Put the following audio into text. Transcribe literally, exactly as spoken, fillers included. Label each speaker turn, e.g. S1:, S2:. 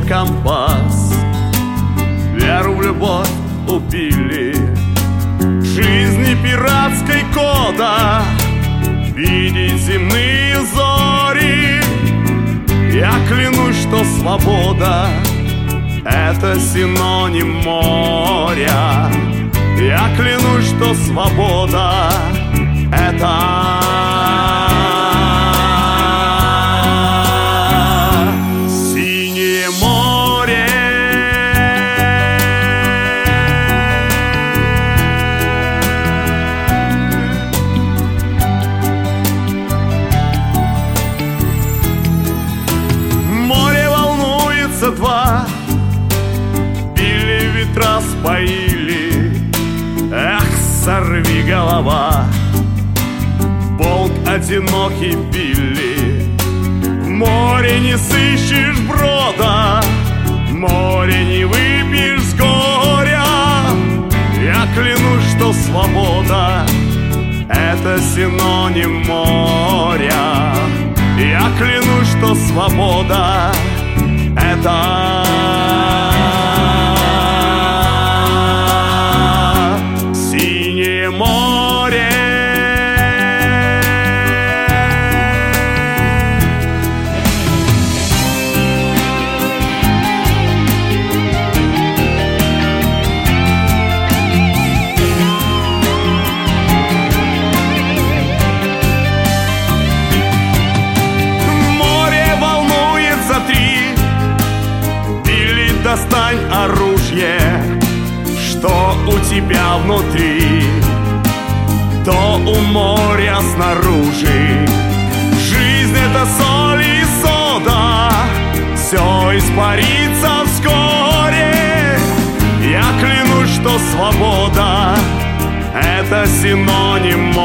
S1: компас. Веру в любовь убили, жизни пиратской кода, видеть земные зори. Я клянусь, что свобода — это синоним моря. Я клянусь, что свобода — это синее море. Море волнуется два, пили ветра, споили. Эх, сорви голова, полк одинокий били. В море не сыщешь брода, море не выпьешь с горя. Я клянусь, что свобода — это синоним моря. Я клянусь, что свобода — это синее море. Море волнуется три, или достань оружие, что у тебя внутри, то у моря снаружи. Жизнь — это соль и сода, все испарится вскоре. Я клянусь, что свобода — это синоним